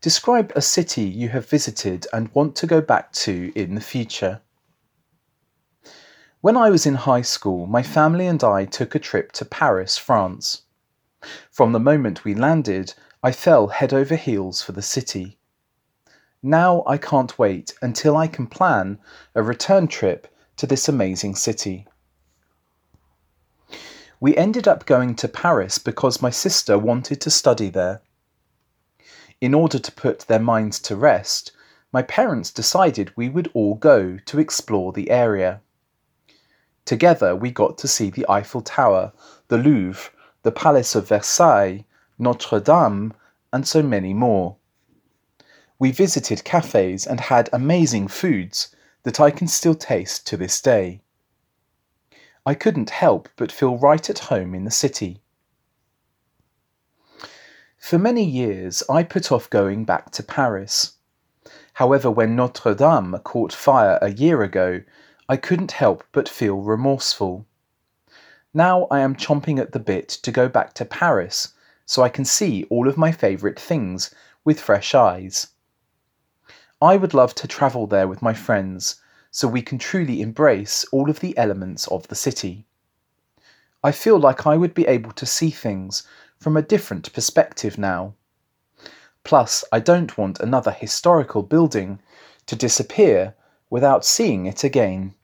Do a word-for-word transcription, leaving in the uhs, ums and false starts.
Describe a city you have visited and want to go back to in the future. When I was in high school, my family and I took a trip to Paris, France. From the moment we landed, I fell head over heels for the city. Now I can't wait until I can plan a return trip to this amazing city. We ended up going to Paris because my sister wanted to study there. In order to put their minds to rest, my parents decided we would all go to explore the area. Together we got to see the Eiffel Tower, the Louvre, the Palace of Versailles, Notre Dame, and so many more. We visited cafes and had amazing foods that I can still taste to this day. I couldn't help but feel right at home in the city. For many years, I put off going back to Paris. However, when Notre Dame caught fire a year ago, I couldn't help but feel remorseful. Now I am chomping at the bit to go back to Paris so I can see all of my favourite things with fresh eyes. I would love to travel there with my friends so we can truly embrace all of the elements of the city. I feel like I would be able to see things from a different perspective now. Plus, I don't want another historical building to disappear without seeing it again.